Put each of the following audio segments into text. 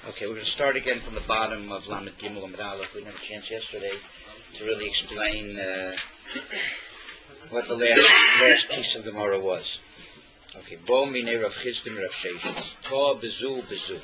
Okay, we're going to start again from the bottom of Lamed Gimel Amud Aleph. We didn't have a chance yesterday to really explain what the last piece of Gemara was. Okay, Bo Minei Rav Chizkim Rav Sheshes. To Bezu Bezu.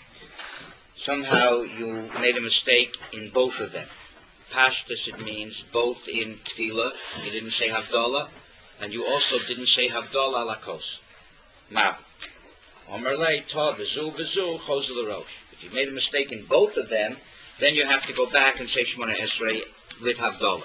Somehow you made a mistake in both of them. Pashtus, it means both in Tefillah. You didn't say Havdalah, and you also didn't say Havdalah Lakos. Mab. Omer lei to Bezu Bezu Chos L'Rosh. If you made a mistake in both of them, then you have to go back and say Shemona Esrei with Havdalah.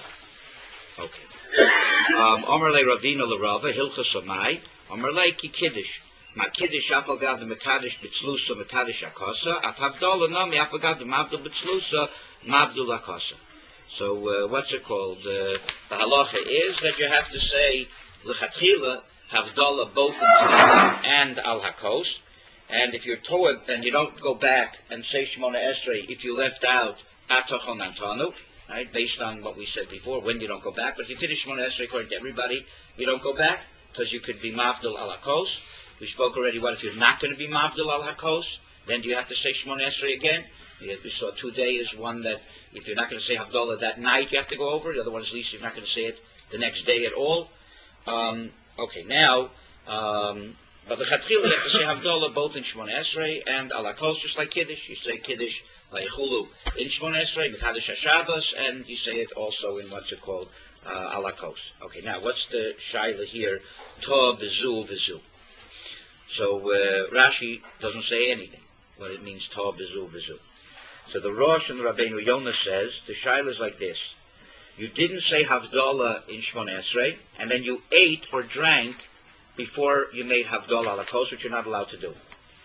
Okay. Omer lei Ravina L'Rava Hilchos Amai. Omer lei Ki Kiddush. Ma Kiddush apagav the Mekadosh B'tzlusa Mekadosh Akosa. At Havdalah nami apagav the Mavdul B'tzlusa Mavdul Akosa. So what's it called? The halacha is that you have to say L'Chatchila Havdalah both in Tefillah and Al Hakos. And if you're toed, then you don't go back and say Shemona Esrei if you left out Atachon Antanu, right? Based on what we said before, when you don't go back. But if you finish Shemona Esrei according to everybody, you don't go back because you could be Mavdil Al Hakos. We spoke already. What if you're not going to be Mavdil Al Hakos? Then do you have to say Shemona Esrei again? We saw 2 days. One that if you're not going to say Havdalah that night, you have to go over. The other one is at least you're not going to say it the next day at all. Okay, now. But the Chatchila, you have to say Havdalah both in Shemona Esrei and Al Hakos, just like Kiddush. You say Kiddush Vayechulu in Shemona Esrei, Mekadosh HaShabbos, and you say it also in what's it called, Al Hakos. Okay, now what's the Shaila here? To Bezu Bezu. So Rashi doesn't say anything, what it means To Bezu Bezu. So the Rosh and the Rabbeinu Yonah says, the Shaila is like this. You didn't say Havdalah in Shemona Esrei, and then you ate or drank before you made Havdalah Al Hakos, which you're not allowed to do.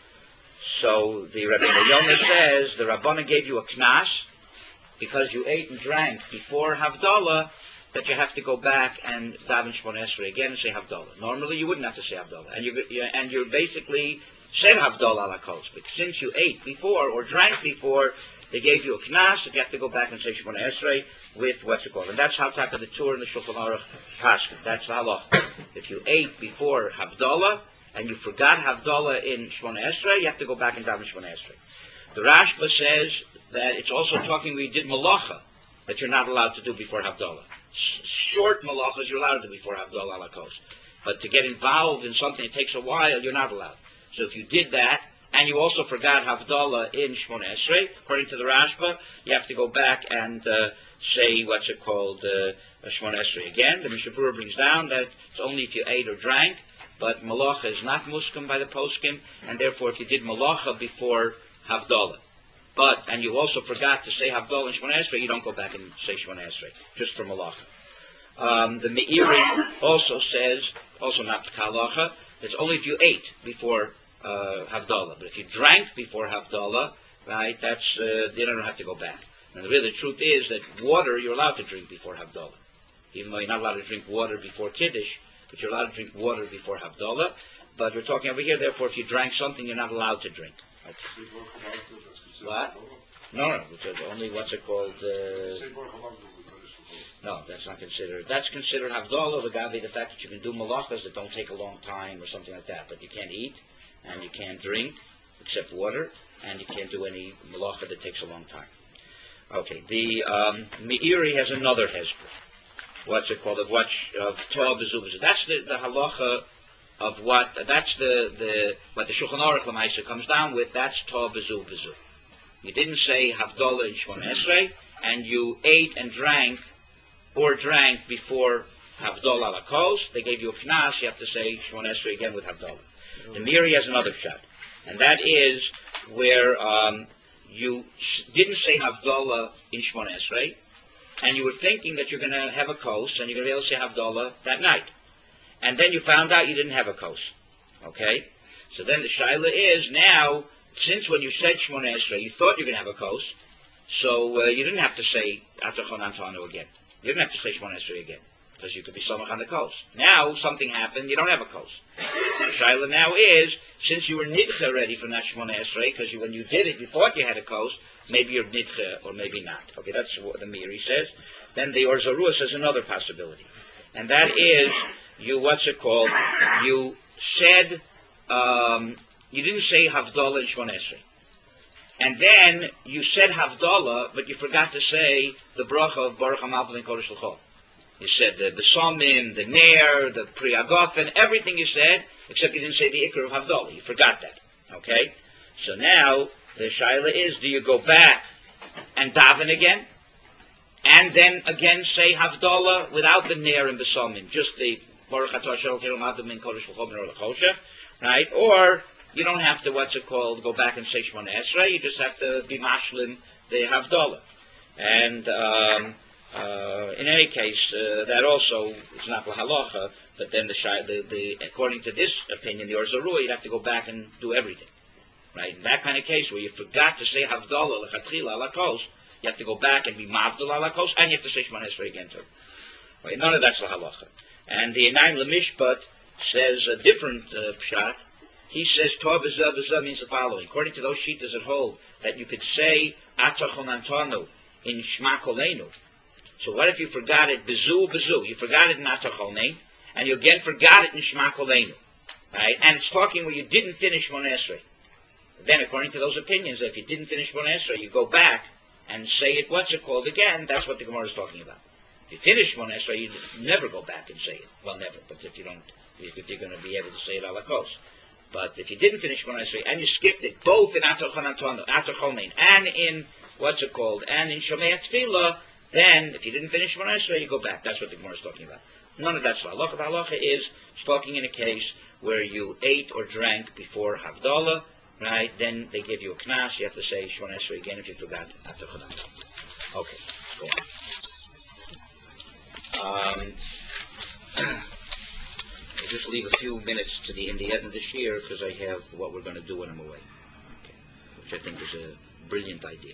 So the Rabbeinu Yonah says the Rabbana gave you a knas because you ate and drank before Havdalah, that you have to go back and daven Shemona Esrei again and say Havdalah. Normally you wouldn't have to say Havdalah, and you basically said Havdalah Al Hakos, but since you ate before or drank before, they gave you a knas that you have to go back and say Shemona Esrei with what's it called. And that's how Taka the Tur and the Shulchan Aruch Paskin. That's the halacha. If you ate before Havdalah and you forgot Havdalah in Shemona Esrei, you have to go back and daven Shemona Esrei. The Rashba says that it's also talking we did malacha that you're not allowed to do before Havdalah. Short malachas you're allowed to do before Havdalah Al Hakos. But to get involved in something that takes a while, you're not allowed. So if you did that, and you also forgot Havdalah in Shemona Esrei, according to the Rashba, you have to go back and say what's it called, Shemona Esrei again. The Mishnah Berurah brings down that it's only if you ate or drank, but malacha is not muskim by the poskim, and therefore if you did malacha before Havdalah, and you also forgot to say Havdalah in Shemona Esrei, you don't go back and say Shemona Esrei, just for malacha. The Meiri also says, also not halacha, it's only if you ate before Havdalah. But if you drank before Havdalah, right, that's you don't have to go back. And the truth is that water you're allowed to drink before Havdalah, even though you're not allowed to drink water before Kiddush, but you're allowed to drink water before Havdalah. But we're talking over here, therefore, if you drank something, you're not allowed to drink. Okay. What? No, it's only what's it called? No, that's not considered. That's considered Havdalah, the fact that you can do malachas that don't take a long time or something like that. But you can't eat and you can't drink except water, and you can't do any malacha that takes a long time. Okay, the Meiri has another hezbollah. What's it called? Of Torah Bezu Bezu. That's the halacha of what. That's what the Shulchan Aruch L'maisa comes down with. That's Torah Bezu Bezu. You didn't say Havdalah in Shemona Esrei, and you ate and drank before Havdalah Al Hakos. They gave you a knas. You have to say Shemona Esrei again with Havdalah. The Meiri has another shot, and that is where you didn't say Havdalah in Shemona Esrei, and you were thinking that you're going to have a kos, and you're going to be able to say Havdalah that night. And then you found out you didn't have a kos. Okay? So then the shaila is, now, since when you said Shemona Esrei, you thought you were going to have a kos, so you didn't have to say Atachon Antanu again. You didn't have to say Shemona Esrei again, because you could be samach on the kos. Now, something happened, you don't have a kos. The shaila now is, since you were nidcha already from that Shemona Esrei, because when you did it, you thought you had a kos, maybe you're nidcha or maybe not. Okay, that's what the Meiri says. Then the Or Zarua says another possibility, and that is, you said, you didn't say Havdalah in Shemona Esrei. And then you said Havdalah, but you forgot to say the bracha of Baruch HaMalchim and Kodesh L'chol. You said the Besamim, the Ner, the Pri Hagafen, everything you said, except you didn't say the Ikar of Havdalah. You forgot that. Okay? So now, the Shaila is, do you go back and daven again? And then again say Havdalah without the Ner and Besamim, just the Baruch Atah Asher Elokeinu Malchim and Kodesh L'chol B'nei L'chosha, right? Or you don't have to, go back and say Shemona Esrei. You just have to be mashlim the Havdalah. And in any case, that also is not la halacha. But then according to this opinion, the Or Zarua, you'd have to go back and do everything, right? In that kind of case where you forgot to say Havdalah lechatchila alakos, you have to go back and be mavdal alakos, and you have to say Shemona Esrei again too. Right? None of that's la halacha. And the Einayim Lemishpat says a different pshat. He says, Tov V'Zav means the following. According to those shittas that hold that you could say Atachon Antonu in Shema Koleinu. So what if you forgot it B'Zu? You forgot it in Atachonein, and you again forgot it in Shema Koleinu. Right? And it's talking where you didn't finish Shemona Esrei. Then, according to those opinions, if you didn't finish Shemona Esrei, you go back and say it, again, that's what the Gemara is talking about. If you finish Shemona Esrei, you never go back and say it. Well, never, but if you're going to be able to say it alakos. But if you didn't finish Shemona Esrei and you skipped it, both in Atachonein and in and in Shomei Tefillah, then if you didn't finish Shemona Esrei, you go back. That's what the Gemara is talking about. None of that's halacha. The halacha is talking in a case where you ate or drank before Havdalah, right? Then they give you a knas. You have to say Shemona Esrei again if you forgot Atachonein. Okay, go on. I'll just leave a few minutes in the end of this year because I have what we're going to do when I'm away, okay, which I think is a brilliant idea.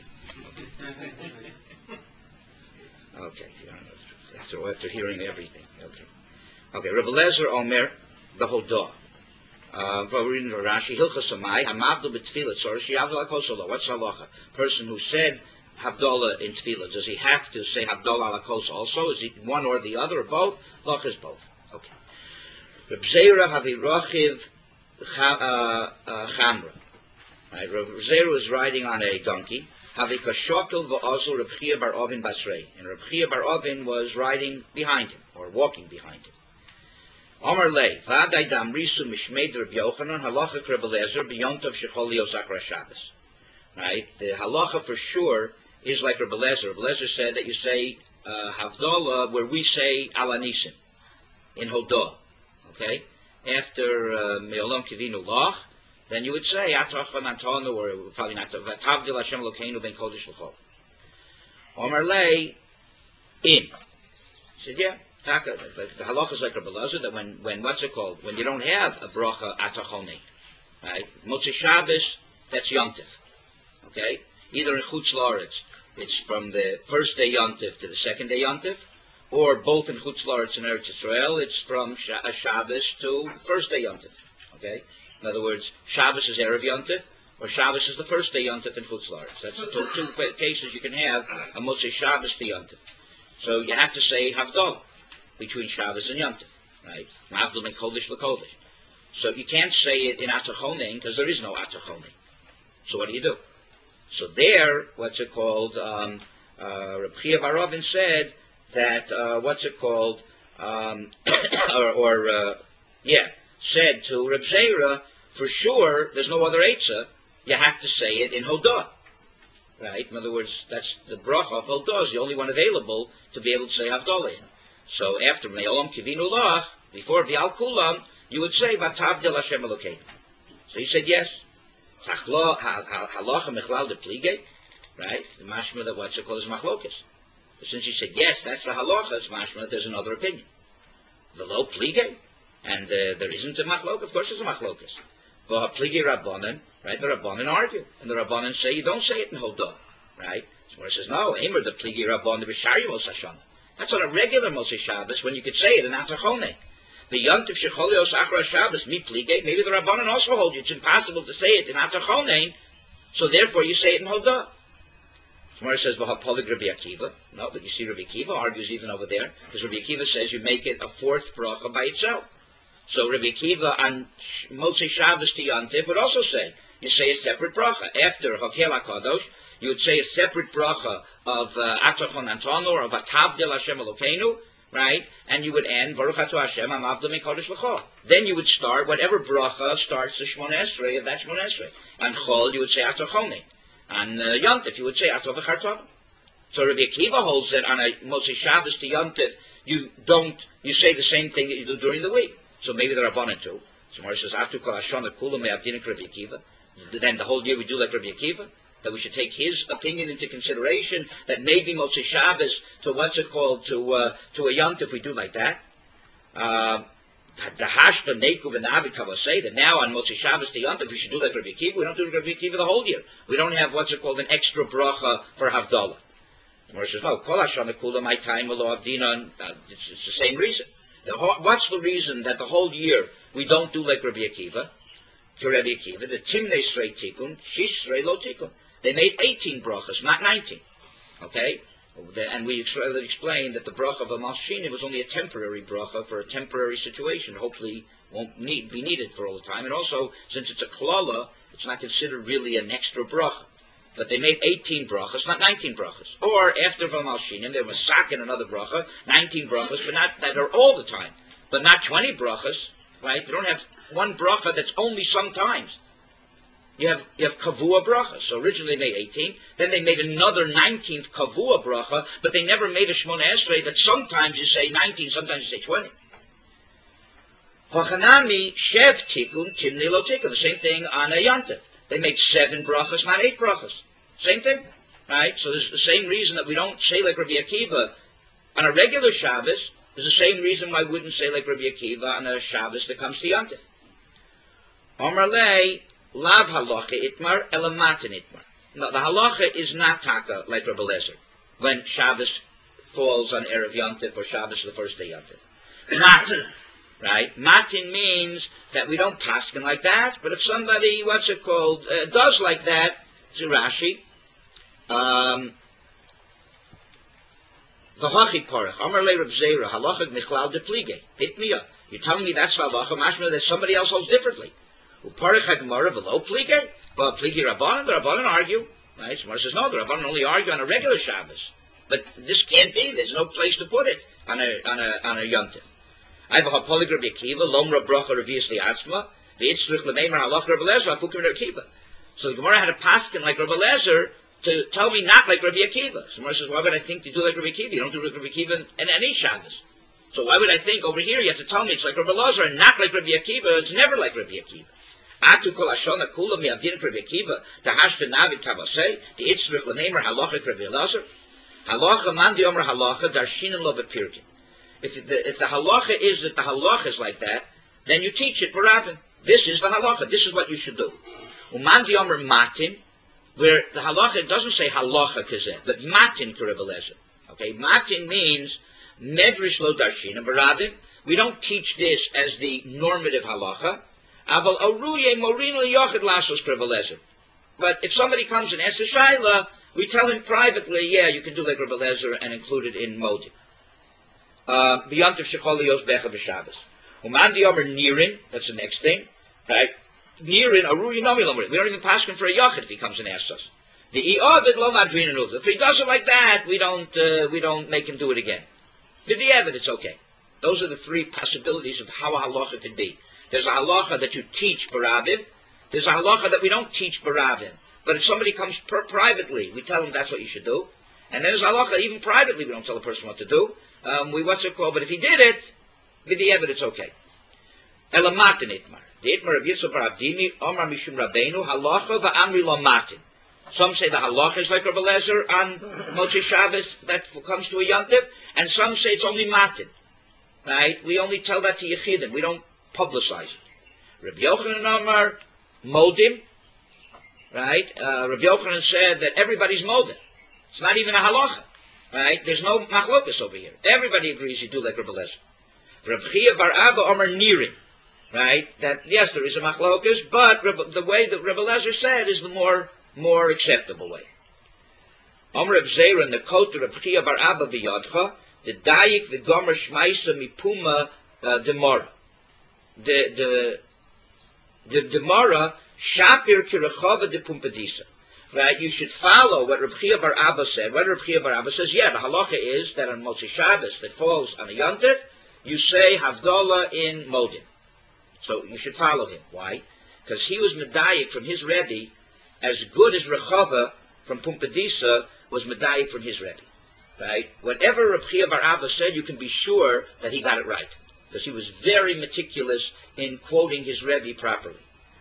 Okay, after hearing everything. Okay. Rabbi Lezer Omer, the Hodah. We're reading Rashi. Hilchas Samai Hamavdol b'Tfilah Tzorish Yavdol Akosolo. What's halacha? Person who said Havdalah in Tfilah, does he have to say Havdalah alakos also? Is he one or the other or both? Halacha is both. Okay. Reb Zera Havirochiv Chamra. Right, Reb Zera is riding on a donkey. Havikashotel v'ozul Reb Chia bar Ovin Basrei. And Reb Chia bar Ovin was riding behind him, or walking behind him. Omer lei, v'adai damrisu mishmeid Reb Yochanan, halacha Reb Eliezer, b'yontov shecholios akra Shabbos. Right, the halacha for sure is like Reb Eliezer. Reb Eliezer said that you say Havdalah where we say Ala Nisim, in Hodah. Okay, after Me'olam Kivinu Lach, then you would say Atachon Antonu, or probably not Vatavdil Hashem Elokeinu ben Kodesh L'chol. Omer lei in. He said, yeah, Taka. The halacha is like Rabbi Elazar that when when you don't have a bracha Atachoni, right? Motzei Shabbos, that's Yontif. Okay, either in Chutz La'aretz, it's from the first day Yontif to the second day Yontif. Or both in Chutz La'aretz and Eretz Yisrael, it's from Shabbos to first day Yontif. Okay? In other words, Shabbos is Erev Yontif, or Shabbos is the first day Yontif in Chutz La'aretz. That's the two cases you can have a Motzei Shabbos to Yontif. So you have to say Havdalah between Shabbos and Yontif. Right? Mavdal ben Kodesh l'Kodesh. So you can't say it in Atachonein because there is no Atachonein. So what do? So there, Reb Chia bar Ovin said that said to Reb Zera, for sure, there's no other Eitzah, you have to say it in Hodah. Right? In other words, that's the bracha of Hodah is the only one available to be able to say Havdalah in. So after Me'olam Kivinu Lach, before V'al Kulam, you would say Vatavdil Hashem Elokeinu. So he said yes. Halacha Mechlal de Plige, right? The mashma that is Machlokas. But since he said yes, that's the halacha, it's mashma that there's another opinion. The lo Plige, and there isn't a machlok. Of course there's a machlokas. But Plige Rabbanan, right? The Rabbanan argue, and the Rabbanan say you don't say it in Hodah, right? So he says no, Eimer the Plige Rabbanan b'Shari Mos Hashana. That's on a regular Moshe Shabbos when you could say it in Atachone. The Yontif Shecholios Achra Shabbos mi Plige. Maybe the Rabbanan also hold you. It's impossible to say it in Atachone, so therefore you say it in Hodah. Gemara says, "V'hapolig Rabbi Akiva." No, but you see, Rabbi Akiva argues even over there because Rabbi Akiva says you make it a fourth bracha by itself. So Rabbi Akiva on Motzei Shabbos to Yontif would also say you say a separate bracha. After Hakel HaKadosh, you would say a separate bracha of Atachon Antonu or of Atavdil Hashem Elokeinu, right? And you would end Baruch Atah Hashem Amavdil Mikodesh L'Chol. Then you would start whatever bracha starts the Shmona Esrei of that Shmona Esrei. On Chol you would say Atachone. On Yontif you would say Atov V'Chartov. So Rabbi Akiva holds that on a Motzei Shabbos to Yontif you say the same thing that you do during the week. So maybe there are Rabbanan too. So Moshe says Atu Kol Hashana Kula Me'avdinik Rabbi Akiva. Then the whole year we do like Rabbi Akiva. That we should take his opinion into consideration, that maybe Motzei Shabbos to a Yontif we do like that. The Hashta Nekuv and the Avid Kavah say that now on Motzei Shabbos to Yontif we should do like Rabbi Akiva. We don't do Rabbi Akiva the whole year. We don't have an extra bracha for Havdalah. The Moshe says no. Kol Hashana Kula my time Lo Avdina. It's the same reason. What's the reason that the whole year we don't do like Rabbi Akiva? To Rabbi Akiva, the Timnei Srei Tikkun, Shish Srei Lo Tikkun. They made 18 brachas, not 19. Okay? And we explained that the bracha of a Malshini was only a temporary bracha for a temporary situation. Hopefully won't be needed for all the time. And also, since it's a klala, it's not considered really an extra bracha. But they made 18 brachas, not 19 brachas. Or after the Malshinim, there was sak and another bracha, 19 brachas, but not that are all the time. But not 20 brachas, right? You don't have one bracha that's only sometimes. You have kavua bracha. So originally they made 18, then they made another 19th kavua bracha, but they never made a Shmona Esrei that sometimes you say 19, sometimes you say 20. Hachanami shev tikkun timnei lo tikkun. The same thing on a Yontif. They made 7 brachas, not 8 brachas. Same thing, right? So there's the same reason that we don't say like Rabbi Akiva on a regular Shabbos. There's the same reason why we wouldn't say like Rabbi Akiva on a Shabbos that comes to Yontif. Omar lei. Lav halacha itmar elamatin itmar. No, the halacha is not taka like Rabbi Lezer when Shabbos falls on Erev Yontif or Shabbos the first day Yontif. Matin, right? Matin means that we don't paskin like that, but if somebody, does like that, it's a Rashi. V'hachi parach, Amar le Reb Zera, halacha michlal de plige. Hit me up. You're telling me that's halacha, mashma that somebody else holds differently. Parach hagmara v'lo plige. Well, plige Rabbanan, the Rabbanan argue. Right? So Mar says no, the Rabbanan only argue on a regular Shabbos. But this can't be. There's no place to put it on a Yontif. I have a polyg Rabbi Akiva, lomra bracha revius liatzma, v'itzrich l'meimer halach Rabbi Lezer, afukim Rabbi Akiva. So the Gemara had a paskin like Rabbi Lezer to tell me not like Rabbi Akiva. So Mar says, why would I think to do like Rabbi Akiva? You don't do like Rabbi Akiva in any Shabbos. So why would I think over here you have to tell me it's like Rabbi Lezer and not like Rabbi Akiva? It's never like Rabbi Akiva. Atu kol hashana kula mi'avdin Rabbi Akiva tahashta navid kavasei v'itzrich l'meimer halach Rabbi Lezer. Halacha man di omer halacha darshinim lo bepirkin. If the halacha is that the halacha is like that, then you teach it barabin. This is the halacha. This is what you should do. Uman di omer matin, where the halacha doesn't say halacha kazeh, but matin to Rebbe Lezer. Okay, matin means medrash lo darshinim barabin. We don't teach this as the normative halacha. Aval aruye morino yochid lasos Rebbe Lezer. But if somebody comes and asks a shaila, we tell him privately, yeah, you can do like Rebbe Lezer and include it in Modim. B'yontif shechol liyos becha b'Shabbos. Uman di omer nirin, that's the next thing, right? Nirin, aruri nomi lomri. We don't even pass him for a yochid if he comes and asks us. The i'ovid lo madrin and If he does it like that, we don't make him do it again. B'di'evet, it's okay. Those are the 3 possibilities of how a halacha could be. There's a halacha that you teach barabim. There's a halacha that we don't teach barabim. But if somebody comes privately, we tell him that's what you should do. And then there's halacha, even privately, we don't tell a person what to do. But if he did it, with the evidence, it's okay. Elamatin itmar. The itmar of Yitzhak bar Avdimi, Omar Mishum Rabbeinu, halacha va'amri lo matin. Some say the halacha is like Rebbe Lezer on Motzei Shabbos that comes to a Yontif, and some say it's only matin. Right? We only tell that to Yechidim. We don't publicize it. Rabbi Yochanan Omar, Modim. Right? Rabbi Yochanan said that everybody's modim. It's not even a halacha. Right? There's no machlokas over here. Everybody agrees you do like Rebbe Lezer. Rabbi Chia bar Abba Omer Nirin. Right? That, yes, there is a machlokas, but the way that Rebbe Lezer said is the more acceptable way. Omer Reb Zera and the coat of Rabbi Chia bar Abba b'yadcha, the dayik, the gomer shmaisa mipuma demora. The Gemara Shapir kirechava de pumpadisa. Right? You should follow what Reb Chia bar Abba said. What Reb Chia bar Abba says, yeah, the halacha is that on Motzei Shabbos that falls on a Yontif, you say Havdalah in Modim. So you should follow him. Why? Because he was medayik from his Rebbe as good as Rechava from Pumpadisa was medayik from his Rebbe. Right? Whatever Reb Chia bar Abba said, you can be sure that he got it right. Because he was very meticulous in quoting his Rebbe properly.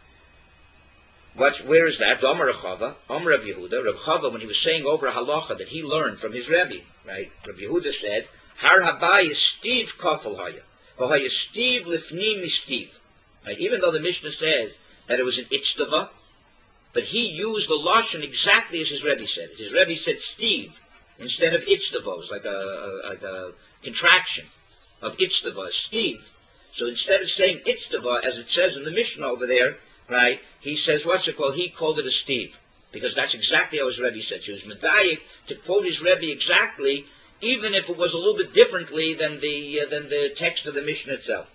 Where is that? Omer Rechava, Omer Reb Yehuda. Reb Chava, when he was saying over a halacha that he learned from his Rebbe, right? Reb Yehuda said, Har haba yistiv kafel haya, v'haya stiv lifni mistiv. Right? Even though the Mishnah says that it was an itztava, but he used the lashon exactly as his Rebbe said it. His Rebbe said stiv instead of itztava. It was like a contraction of itztava, stiv. So instead of saying itztava, as it says in the Mishnah over there, right, he says, what's it called? He called it a stiv, because that's exactly how his Rebbe said. He was medayik to quote his Rebbe exactly, even if it was a little bit differently than the text of the Mishnah itself.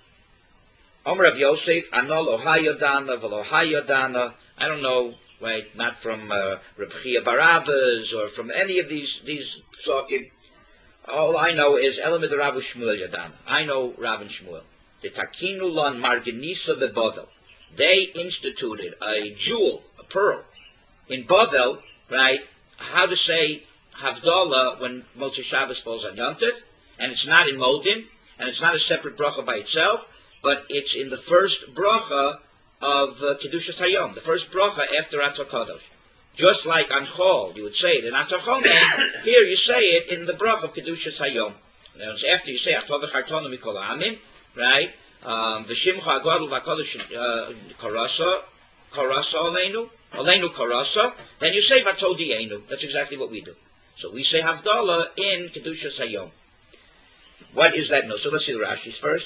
Omer Rav Yosef, Ano lo hayodana v'lo hayodana. I don't know, right, not from Reb Chia bar Abba's or from any of these psukim. All I know is Elamid Rav Shmuel Yodana. I know Rav and Shmuel. The Takinu lon Margenisa beBodel. They instituted a jewel, a pearl, in Bavel, right, how to say Havdalah when Motzei Shabbos falls on Yom Tov, and it's not in Modim, and it's not a separate bracha by itself, but it's in the first bracha of Kedushas Hayom, the first bracha after Atzah Kadosh. Just like on Chol, you would say it in Atzah Chomein, here you say it in the bracha of Kedushas Hayom. Now, it's after you say Atov v'chartonu mikol ha'amim, right? V'shimcha agadol v'kadosh karasa aleinu karasa. Then you say Vatodienu. That's exactly what we do. So we say Havdalah in Kedushas Hayom. What is that? No. So let's see the Rashis first.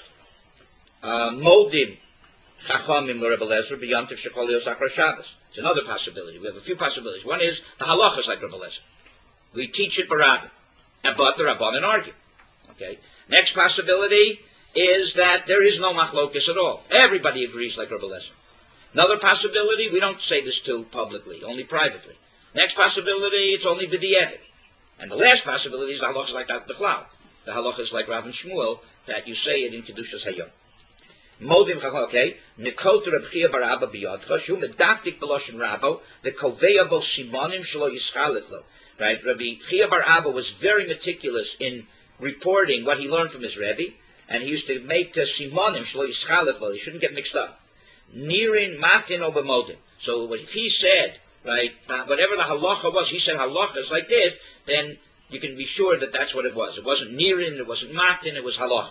Modim chachamim l'Rebbe Lezer b'yantiv shekol yos akra Shabbos. It's another possibility. We have a few possibilities. One is the halacha is like Rebbe Lezer. We teach it barabbin, but the Rabbanan argue. Okay. Next possibility is that there is no machlokes at all. Everybody agrees like Rebbe Lezer. Another possibility, we don't say this too publicly, only privately. Next possibility, it's only b'di'evet. And the last possibility is the halacha is like that b'chlal. The halacha is like Rav and Shmuel, that you say it in Kedushas Hayom. Modim chacham, okay. Nikot Reb Chia bar Abba biyodcha, shu medaktik b'loshen Rabbo, the koveya bo simonim shelo yischalet lo. Right? Rabbi Chia bar Abba was very meticulous in reporting what he learned from his Rebbe, and he used to make simonim shelo yischalet lo. He shouldn't get mixed up. Nirin matin obemodim. So if he said, right, whatever the halacha was, he said halacha is like this, then you can be sure that that's what it was. It wasn't nirin, it wasn't matin, it was halacha.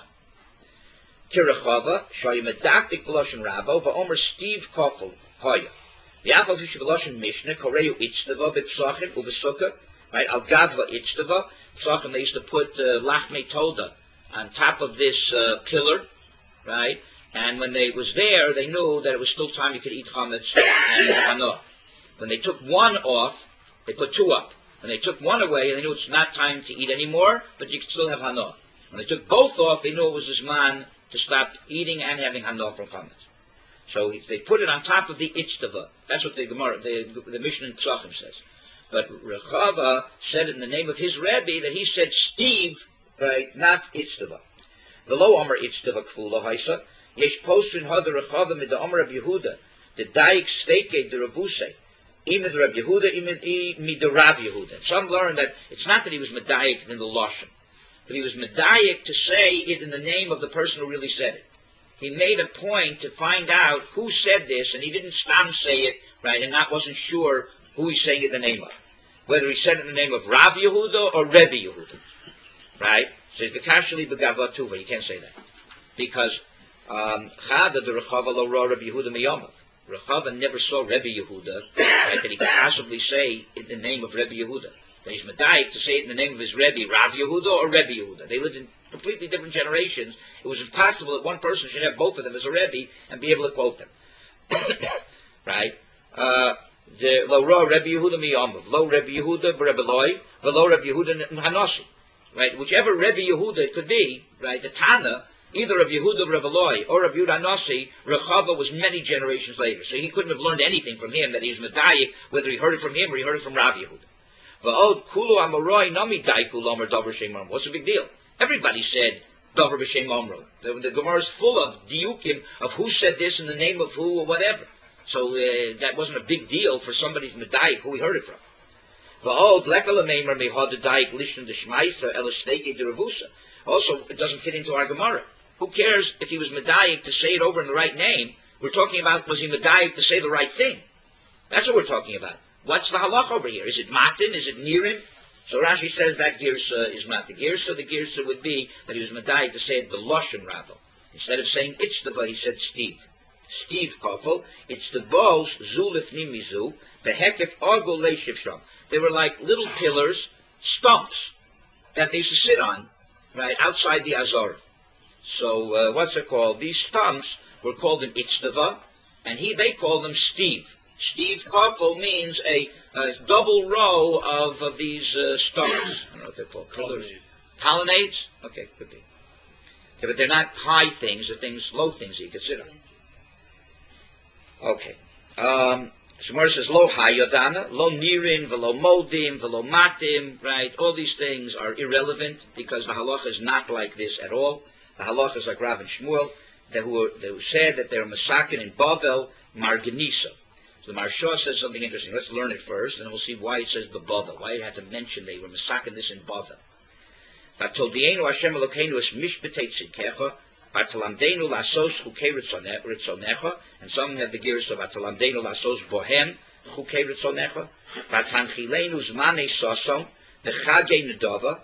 Tirachava, shoyu medaktik b'loshen Rabbo, va'omer Steve Koffel, hoya. V'yachal fishu b'loshen Mishnah, koreyu itztava b'psachim u'b'sukkah, right, al gadva itztava. Psachim, they used to put lachmei toda on top of this pillar, right, and when they was there, they knew that it was still time you could eat chametz and hanoah. When they took one off, they put two up. When they took one away, they knew it's not time to eat anymore, but you could still have hanoah. When they took both off, they knew it was this man to stop eating and having hanoah from chametz. So they put it on top of the itztava. That's what the Gemara, the Mishnah in Psachim says. But Rechava said it in the name of his Rebbe that he said Steve, right, not itztava. The lo Omer itztava kfula haisa. Yesh postin hada Rechava mid the Omer of Yehuda. The daik steke the Rabuse. Imid Rab Yehuda, imid the Rav Yehuda. Some learn that it's not that he was medayik in the lashon, but he was medayik to say it in the name of the person who really said it. He made a point to find out who said this, and he didn't stop say it, right, and wasn't sure who he's saying it in the name of. Whether he said it in the name of Rav Yehuda or Rebbe Yehuda, right? Says Bekashali Begava Tuva. You can't say that because Chada the Rechava lo ra Rebbe Yehuda miyamav. Rechava never saw Rebbe Yehuda, right, that he could possibly say in the name of Rebbe Yehuda. That he's medayik to say it in the name of his Rebbe, Rav Yehuda or Rebbe Yehuda. They lived in completely different generations. It was impossible that one person should have both of them as a Rebbe and be able to quote them. Right? The lo ra Rebbe Yehuda miyamav, lo Rebbe Yehuda b'Rebbe Loi, v'lo Rebbe Yehuda hanasi. Right? Whichever Rebbe Yehuda it could be, right? The Tana, either of Yehuda Rav Eloi or of Yehuda Nasi, Rechava was many generations later. So he couldn't have learned anything from him that he was Medayik, whether he heard it from him or he heard it from Rav Yehuda. What's the big deal? Everybody said Davar B'Shem Omro. The Gemara is full of diukim of who said this in the name of who or whatever. So that wasn't a big deal for somebody's Medayik who he heard it from. Also, it doesn't fit into our Gemara. Who cares if he was Medayik to say it over in the right name? We're talking about, was he Medayik to say the right thing? That's what we're talking about. What's the halach over here? Is it matin? Is it nirim? So Rashi says that girsa is not the girsa. The girsa would be that he was Medayik to say it the Lashon Rabba. Instead of saying Itztava, he said Steve. Steve Koffel, it's the balls, Zulif Nimizu, the Hekef Argo Leishiv Sham. They were like little pillars, stumps, that they used to sit on, right, outside the Azor. So, what's it called? These stumps were called an Itztava, and they called them Steve. Steve Koppel means a double row of these stumps. I don't know what they're called. Colonnades? Okay, could be. Yeah, but they're not high things, they're things, low things that you could sit on. Okay. Shemar says, Lo hayodana, lo nirin, velo modim, velo matim, right? All these things are irrelevant because the halacha is not like this at all. The halacha is like Rav and Shmuel, who said that they're masakin in Bavel, Marganisa. So the Maharsha says something interesting. Let's learn it first, and we'll see why it says the Bavel. Why it had to mention they were masakin this in Bavel. Vatodienu Hashem Elokeinu es mishpetei tzidkecha, Vatalamdenu lasos chukei ritzonecha, and some have the gears of Vatalamdenu lasos bohem chukei ritzonecha, Vatanchilenu zmanei sosom, v'chagei nedova,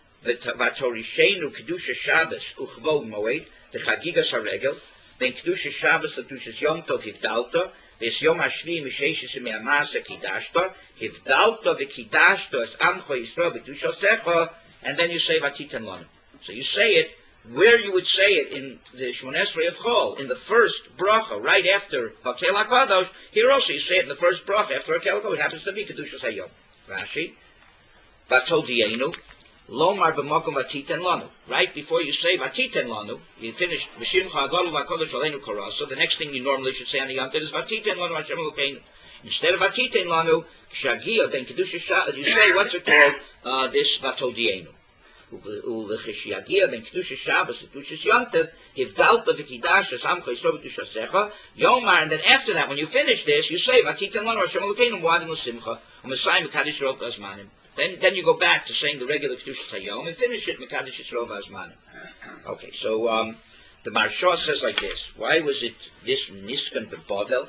Vatorishenu kedusha Shabbos uchvod moed, v'chagigas haregel, then kedusha Shabbos kedusha Yom Tov hivdalta, v'es Yom Hashvi misheishis me'amasa kidashta, hivdalta v'kidashta es amcho Yisrael v'kedusha secha, and then you say Vatitan Lanu. So you say it where you would say it in the Shmon Esrei of Chol, in the first bracha, right after Hakel HaKadosh. Here also you say it in the first bracha after Hakel HaKadosh. It happens to be Kedushas Hayom. Rashi, Vatodienu, Lomar b'makom Vatiten Lanu. Right before you say Vatiten Lanu, you finish V'shim Ha'agalu V'Kodesh Aleinu Korasa. The next thing you normally should say on the Yom Tov is Vatiten Lanu Hashem Elokeinu. Instead of Vatiten Lanu, Shagia ben Kedushas Shabbos, you say what's it called? This Vatodienu. Uv'chishiagia ben Kedushas Shabbos Kedushas Yom Tov hivdalta v'kidash esamcha Yisrael v'kedusha secha Yomar, and then after that, when you finish this, you say Vatitan Lanu Hashem Elokeinu Moadim L'Simcha U'Mesayim Mekadosh Yisrael V'Azmanim. Then you go back to saying the regular Kedushas Hayom and finish it Mekadosh Yisrael V'Azmanim. Okay, so the Maharsha says like this. Why was it this Niskan B'Bavel?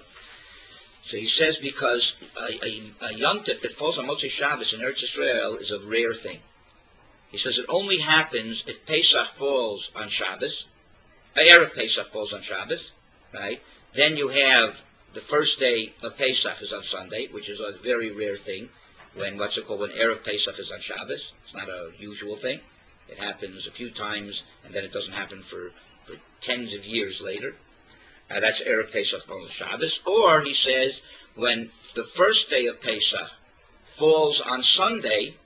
So he says because a Yom Tov that falls on Motzei Shabbos in Eretz Yisrael is a rare thing. He says it only happens if Pesach falls on Shabbos, Erev Pesach falls on Shabbos, right? Then you have the first day of Pesach is on Sunday, which is a very rare thing. When when Erev Pesach is on Shabbos, it's not a usual thing. It happens a few times, and then it doesn't happen for tens of years later. That's Erev Pesach on Shabbos. Or he says when the first day of Pesach falls on Sunday.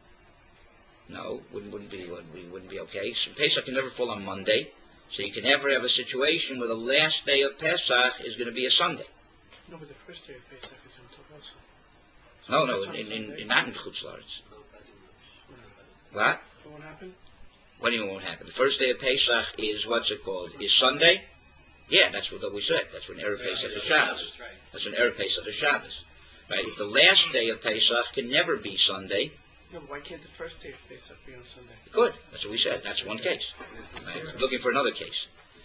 No, wouldn't be okay. So Pesach can never fall on Monday, so you can never have a situation where the last day of Pesach is going to be a Sunday. No, but the first day of Pesach is on top also. No, not in Chutz La'aretz. What? What won't happen? What do you mean won't happen? The first day of Pesach is, what's it called? Is Sunday? Yeah, that's what we said. That's when Erev Pesach is Shabbos. That's when Erev Pesach is Shabbos. Right? If the last day of Pesach can never be Sunday. No, but why can't the first day of Pesach be on Sunday? Good. That's what we said. That's one case. Right? Looking for another case.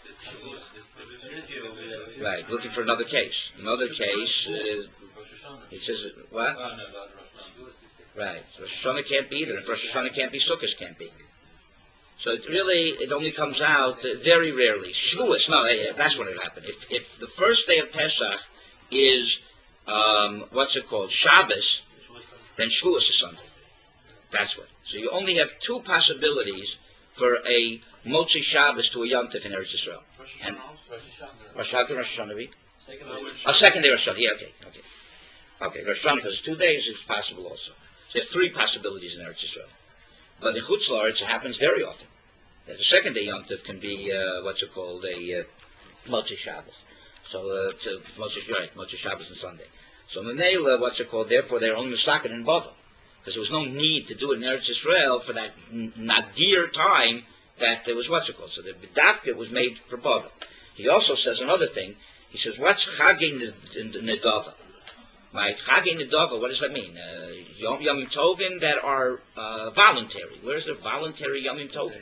Right. Looking for another case. Another case. He says, what? Right. So Rosh Hashanah can't be either. If Rosh Hashanah can't be, Sukkot can't be. So it only comes out very rarely. Shavuos, no, that's when it happened. If the first day of Pesach is, what's it called, Shabbos, then Shavuos is Sunday. That's what. So you only have two possibilities for a Motzei Shabbos to a Yom Tov in Eretz Yisrael. And Rosh Hashanah. Second day Rosh Hashanah. Yeah, okay. Rosh Hashanah, because it's 2 days, it's possible also. So you have three possibilities in Eretz Yisrael. But in Chutz La'aretz, it happens very often. The second day Yom Tov can be what's it called, a Motzei Shabbos. So it's Motzei Shabbos and Sunday. So Memela, what's it called? Therefore, they're only mistaken in Bavel, because there was no need to do it in Eretz Yisrael for that nadir time that there was what's it called. So the B'dafka was made for Bavel. He also says another thing. He says, what's Chagei Nedava? Right? Chagei Nedava, what does that mean? Yomim Tovim that are voluntary. Where's the voluntary Yomim Tovim?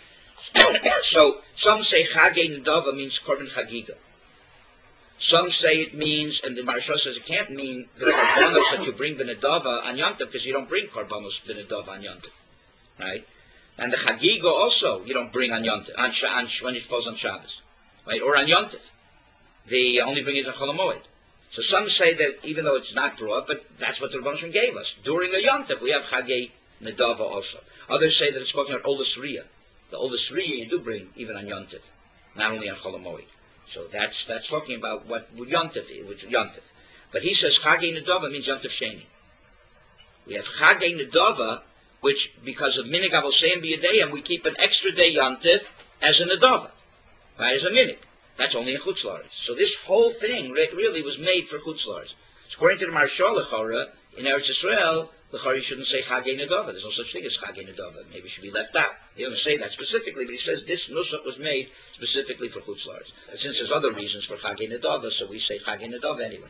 So some say Chagei Nedava means Korban Chagiga. Some say it means, and the Maharsha says it can't mean the Korbanos that you bring the Nedava on Yom Tov, because you don't bring Korbanos the Nedava on Yom Tov. Right? And the Chagiga also you don't bring on Yom Tov, when it falls on Shabbos. Right? Or on Yom Tov. They only bring it on Chol HaMoed. So some say that even though it's not brought, but that's what the Rebbeinu gave us. During a Yom Tov, we have Chagei Nedava also. Others say that it's spoken about Olas Riyah. The Olas Riyah you do bring even on Yom Tov, not only on Chol HaMoed. So that's talking about what Yom Tov is, which Yom Tov. But he says Chagei Nedava means Yom Tov Sheni. We have Chagei Nedava, which because of Minig Avoseim B'Yadeyim, we keep an extra day Yom Tov as a Nedava, right, as a Minig. That's only in Chutz La'aretz. So this whole thing really was made for Chutz La'aretz. So according to the Maharsha L'chora, in Eretz Yisrael, L'chora you shouldn't say Chagei Nedava. There's no such thing as Chagei Nedava. Maybe it should be left out. He doesn't say that specifically, but he says this nusach was made specifically for Chutz La'aretz. Since there's other reasons for Chagei Nedava, so we say Chagei Nedava anyway.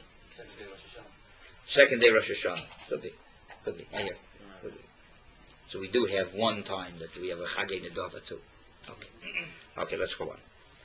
Second day Rosh Hashanah. Could be. Could be. Here. Could be. So we do have one time that we have a Chagei Nedava too. Okay. Okay, let's go on.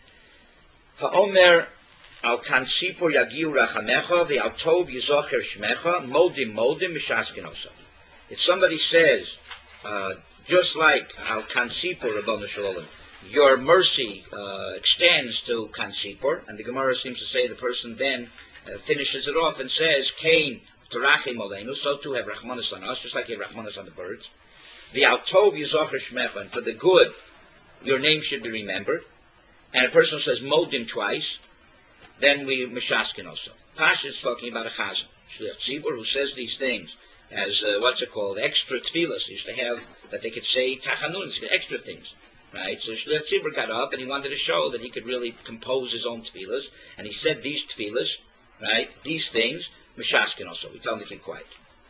Ha'omer al kan sipur yagiu rachamecha ve'al tov yizocher shmecha modim mishaskenosah. If somebody says, just like al kan sipur Rabbanu Shalom, your mercy extends to kan sipur, and the Gemara seems to say the person then finishes it off and says, Kain terachim aleinu, so too have rachmanas on us, just like you have rachmanas on the birds. Ve'al tov yizocher shmecha, and for the good, your name should be remembered. And a person says modim twice, then we mishaskin also. Pasha is talking about a chazan, shliach tzibur, who says these things as extra tefillas. He used to have that they could say tachanun, extra things, right? So shliach tzibur got up and he wanted to show that he could really compose his own tefillas, and he said these tefillas, right? These things mishaskin also. We tell him to keep quiet.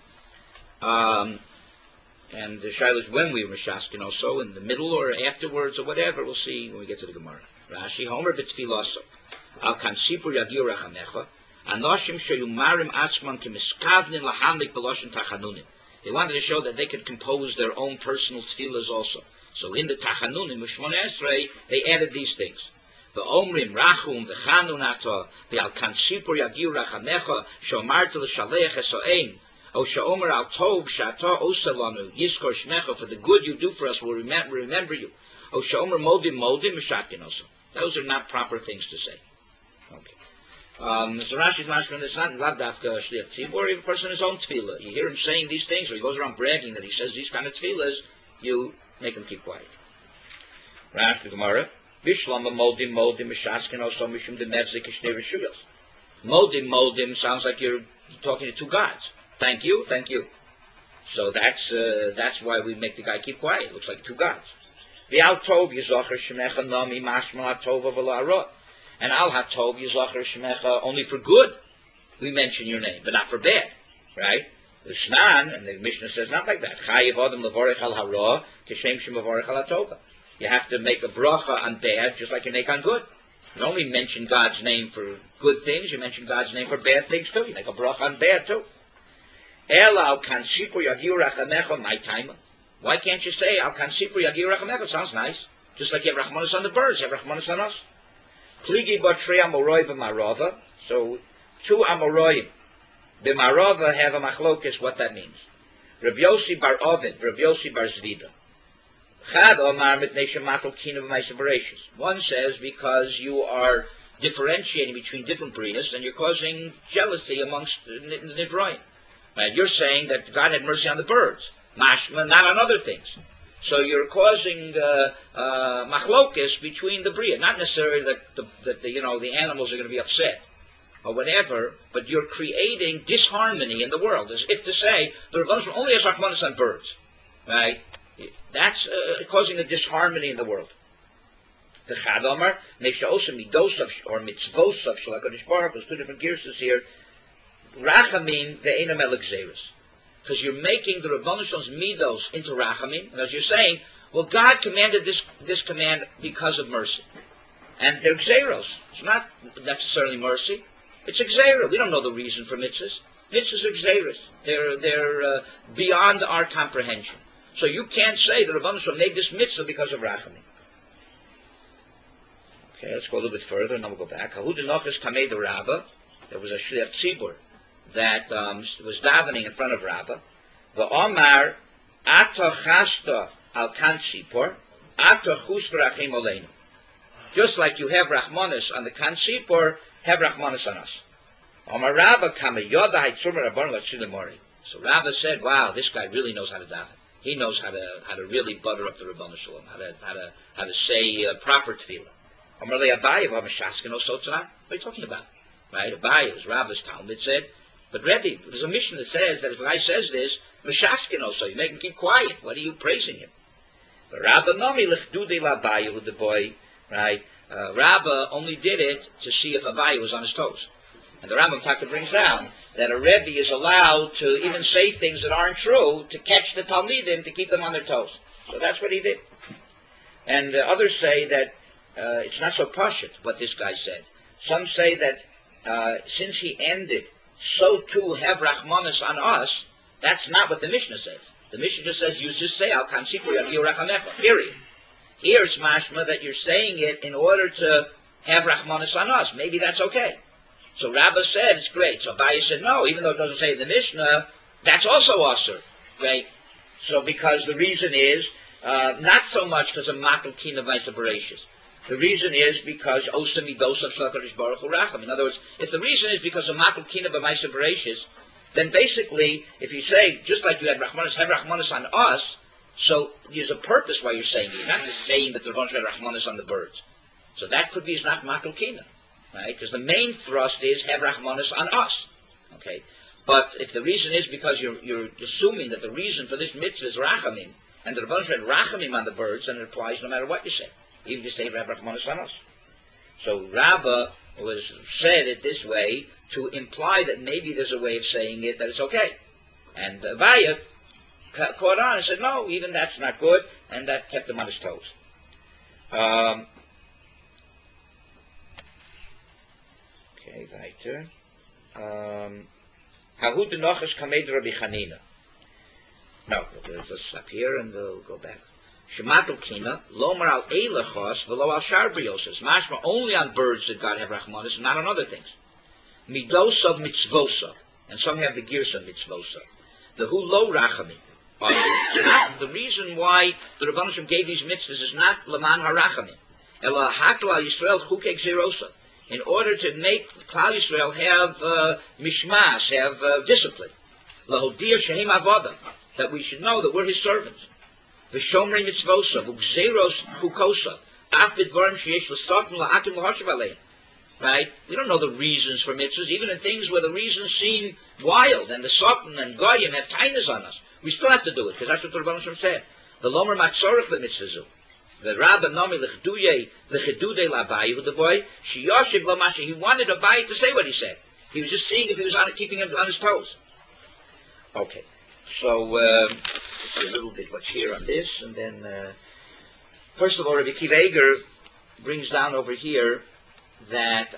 And the shaila is when we mishaskin also, in the middle or afterwards or whatever. We'll see when we get to the Gemara. Rashi, Homer b'tfilaso, al kan sipur yagiu rachamecha, anoshim sheyumarim atzman kemiskavnin lahamik b'loshen tachanunim. They wanted to show that they could compose their own personal tefillas also. So in the tachanunim, Shmona Esrei, they added these things. The omrim rachum v'chanun ato, the al kan sipur yagiu rachamecha, shomarta l'shaleach eso'ein, o she'omer al tov sha'ata osalanu, yiskor shmecha, for the good you do for us, we'll remember you. O she'omer modim mishatkin also. Those are not proper things to say. Okay. So Rashi's mashman, it's not lavdafka shliach tzibur, even a person in his own tefillah. You hear him saying these things, or he goes around bragging that he says these kind of tefillahs, you make him keep quiet. Rashi Gemara, Bishlama modim mishaskin also mishum demetzik shnei reshuyos. Modim sounds like you're talking to two gods. Thank you. So that's why we make the guy keep quiet. It looks like two gods. V'al tov yizocher shemecha nami mashma hatova v'la'arot. And al hatov yizocher shemecha, only for good we mention your name, but not for bad, right? The Shnan, and the Mishnah says not like that. Chayiv adam levorech al hara kishem shem levorech al hatova. You have to make a bracha on bad just like you make on good. You don't only mention God's name for good things, you mention God's name for bad things too. You make a bracha on bad too. El al kan sipur yagiu rachamecha, my time. Why can't you say, Al kan sipur yagiu rachamecha? Sounds nice. Just like you have rachmanas on the birds, you have rachmanas on us. Pligi batrei amoroi v'marava. So, two amoroim. The marava have a machlokes, what that means. Rav Yossi bar Ovid, Rav Yossi bar Zvida. Chad omar mitnei shematel kinu v'maisa bereshis. One says, because you are differentiating between different brias, and you're causing jealousy amongst the nivroim. You're saying that God had mercy on the birds. Mashma, not on other things. So you're causing machlokes between the bria. Not necessarily that the animals are going to be upset or whatever, but you're creating disharmony in the world, as if to say the Rebbeinu only has rachmanas on birds, right? That's causing a disharmony in the world. The Chad Omar, Nesha also Midosav or Mitzvosav, Shalakadosh Baruch, there's two different gears here. Rachamim ve'ena melech zeros. Because you're making the Rabbanu Shalom's midos into rachamim, and as you're saying, well, God commanded this command because of mercy. And they're gzeros. It's not necessarily mercy. It's a gzera. We don't know the reason for mitzvahs. Mitzvahs are gzeros. They're beyond our comprehension. So you can't say the Rabbanu Shalom made this mitzvah because of rachamim. Okay, let's go a little bit further, and then we'll go back. Hahu denochas kamei the Rabbah. There was a shliach tzibur that was davening in front of Rabbah. The Omar Ata Chasta Al Kan Sipor Ata Chus V'Rachim Oleinu. Just like you have Rachmanis on the Kan Sipor, have Rachmanis on us. Omar Rabbah Kama Yoda Haitzurma Rabban Latzilamori. So Rabbah said, "Wow, this guy really knows how to daven. He knows how to really butter up the Rabbanu Shalom, how to say proper tefillah." Omar Le Abaye V'Hamashaskin Osotzah. What are you talking about? Right? Abaye was Rabbah's Talmud said. But Rebbe, there's a mission that says that if a guy says this, Meshaskin also, you make him keep quiet. What are you praising him? But Rabbah Nomi Lechdudei L'Abaye, the boy, right? Rabbah only did it to see if Abaye was on his toes. And the Rambam Taka brings down that a Rebbe is allowed to even say things that aren't true to catch the Talmidim, to keep them on their toes. So that's what he did. And others say that it's not so pashut what this guy said. Some say that since he ended, so too have Rachmanis on us. That's not what the Mishnah says. The Mishnah just says, you just say, Al Kan Sipor Yagiu Rachamecha, period. Here it's mashma that you're saying it in order to have Rachmanis on us. Maybe that's okay. So Rabbah said, it's great. So Abaye said, no, even though it doesn't say in the Mishnah, that's also asur. Right? So because the reason is, not so much because of Matul Kina Vaisa Bereshis. The reason is because Osami Dosav Shlakadosh Baruch Hu Racham. In other words, if the reason is because of Matul Kina B'Maisa Bereshis, then basically, if you say, just like you had Rachmanis, have Rachmanis on us, so there's a purpose why you're saying it. You're not just saying that the Rebbeinu had Rachmanis on the birds. So that could be is not Matul Kina, right? Because the main thrust is have Rachmanis on us. Okay? But if the reason is because you're assuming that the reason for this mitzvah is Rachamim, and the Rebbeinu had Rachamim on the birds, then it applies no matter what you say. Even if you say have Rachmanis on us. So Rabbah said it this way to imply that maybe there's a way of saying it that it's okay. And Abaye caught on and said, no, even that's not good, and that kept him on his toes. Okay, weiter. Hahu denochas kamed Rabbi Chanina. No, let's stop here and we'll go back. Shematul Kina, Lomar al Eilachos, Velo al Sharbrioses. Mashma only on birds that God have Rachmanis, and not on other things. Midosav mitzvosav. And some have the Girsa mitzvosav. The Hu lo Rachamim. The reason why the Rebbeinu Shem gave these mitzvahs is not Laman HaRachamim. Ela Hakla Yisrael Chukek Zerosa. In order to make Klal Yisrael have mishmas, have discipline. Lahodir Shehem Avodah. That we should know that we're his servants. V'shomrei mitzvosa, v'gzeros chukosa, af b'dvarim sheyesh l'satan la'akim l'hashav aleim. Right? We don't know the reasons for mitzvahs, even in things where the reasons seem wild, and the satan and goyim have tainas on us. We still have to do it, because that's what the Rebbeinu Shem said. The lomer matzorach v'mitzvazu. The Rabbah nomi l'chedudei l'Abaye, with the boy, sheyoshiv l'masha. He wanted Abaye to say what he said. He was just seeing if he was keeping him on his toes. Okay. So, a little bit what's here on this, and then, first of all, Rabbi Akiva Eiger brings down over here that,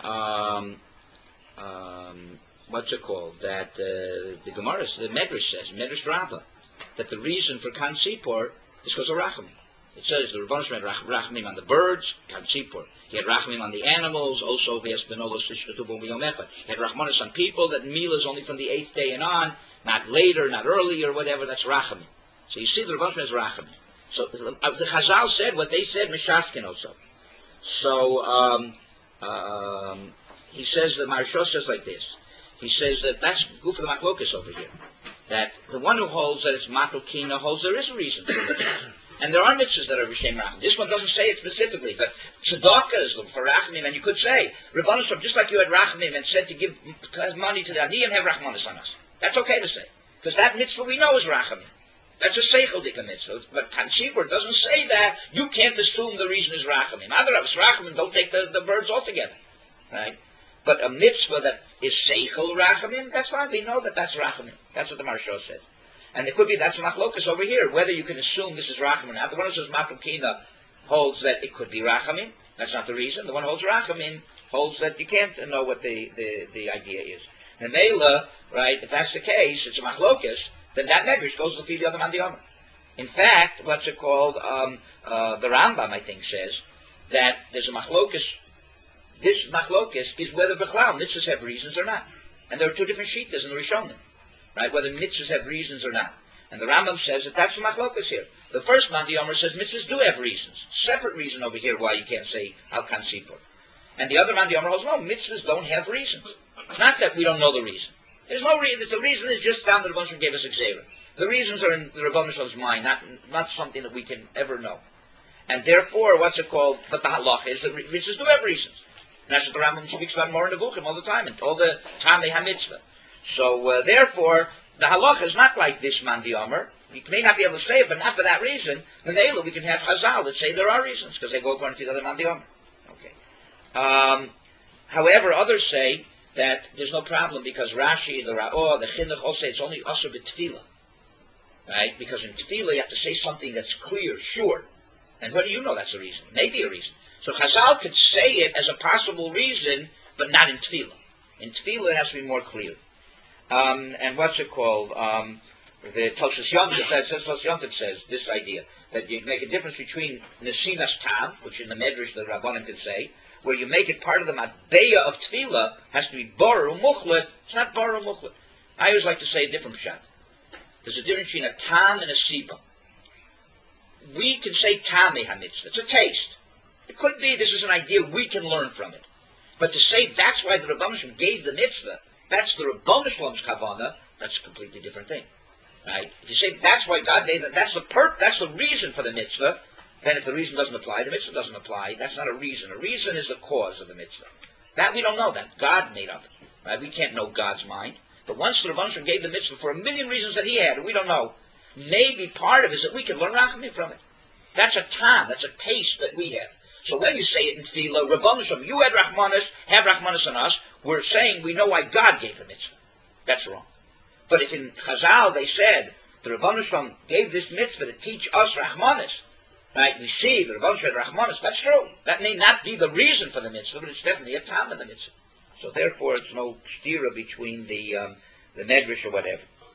what's it called? That the Gemara, the Medrash says, Medrash Rabbah, that the reason for Kan Sipor is because of Rachamim. It says the Rebbeinu Shem had Rachamim on the birds, Kan Sipor. He had Rachamim on the animals, also he has Benolos Tishkatubu Miyomecha. He had Rachmanis on people, that meal is only from the 8th day and on. Not later, not early, or whatever, that's Rachamim. So you see the Rebbeinu Shem is Rachamim. So the Chazal said what they said, Meshaskin also. So he says, the Maharsha says like this. He says that that's good for the Machlokas over here. That the one who holds that it's Matul Kina holds there is a reason for it. And there are mitzvahs that are Rishem Rachamim. This one doesn't say it specifically, but tzedakah is for Rachamim, and you could say, Rebbeinu Shem, just like you had Rachamim and said to give money to the Ani and have Rachmanis on us. That's okay to say. Because that mitzvah we know is Rachamim. That's a seichel mitzvah. But Kansibur doesn't say that. You can't assume the reason is rachamim. Other of us, rachamim, don't take the birds altogether. Right? But a mitzvah that is seichel rachamim, that's fine. We know that that's rachamim. That's what the Maharsha says. And it could be that's machlokas over here, whether you can assume this is rachamim or not. The one who says Makom Kina holds that it could be rachamim. That's not the reason. The one who holds rachamim holds that you can't know what the idea is. And Mela, right, if that's the case, it's a machlokas, then that medrash goes to feed the other man the Omer. In fact, what's it called? The Rambam, I think, says that there's a machlokas. This machlokas is whether b'chlal mitzvahs have reasons or not. And there are two different shittas in the Rishonim, right? Whether mitzvahs have reasons or not. And the Rambam says that that's the machlokas here. The first man the Omer says mitzvahs do have reasons. Separate reason over here why you can't say al kansipur. And the other man the Omer holds no, mitzvahs don't have reasons. It's not that we don't know the reason. There's no reason. The reason is just found that the Rebbeinu gave us Xera. The reasons are in the Rebbeinu mind, not something that we can ever know. And therefore, what's it called? But the halacha is that mitzvahs do have reasons. And that's what the Rambam speaks about more in the Nevuchim all the time, and all the Tamei HaMitzvah. So therefore, the halacha is not like this man the Omer. You may not be able to say it, but not for that reason. Then we can have Chazal that say there are reasons because they go according to the other man the Omer. Okay. However, others say that there's no problem because Rashi, the Ra'or, the Chinuch all say it's only Asur b'Tefillah. Right? Because in Tefillah you have to say something that's clear, sure. And what do you know that's a reason? Maybe a reason. So Chazal could say it as a possible reason, but not in Tefillah. In Tefillah it has to be more clear. And what's it called? The Toshas Yontif says this idea, that you make a difference between Nesinas Tam, which in the Medrash the Rabbanim can say, where you make it part of the Matbeya of Tefillah, has to be Boru Muchlet. It's not Boru Muchlet. I always like to say a different shot. There's a difference between a Tam and a Siba. We can say Tamei HaMitzvah. It's a taste. It could be this is an idea we can learn from it. But to say that's why the Rebbeinu Shalom gave the mitzvah, that's the Rebbeinu Shalom's kavanah, that's a completely different thing. Right? If you say that's why God gave it, that's the reason for the mitzvah, then if the reason doesn't apply, the mitzvah doesn't apply. That's not a reason. A reason is the cause of the mitzvah. That we don't know. That God made up. Right? We can't know God's mind. But once the Rebbeinu Shalom gave the mitzvah for a million reasons that He had, we don't know. Maybe part of it is that we can learn rachamim from it. That's a tam. That's a taste that we have. So when you say it in Tefillah, Rebbeinu Shalom, you had Rachmanis, have Rachmanis on us. We're saying we know why God gave the mitzvah. That's wrong. But if in Chazal they said the Rebbeinu Shalom gave this mitzvah to teach us Rachmanis, right? We see the Rebbeinu Shalom Rachmanis. That's true. That may not be the reason for the mitzvah, but it's definitely a tam of the mitzvah. So therefore, it's no stira between the medrash or whatever.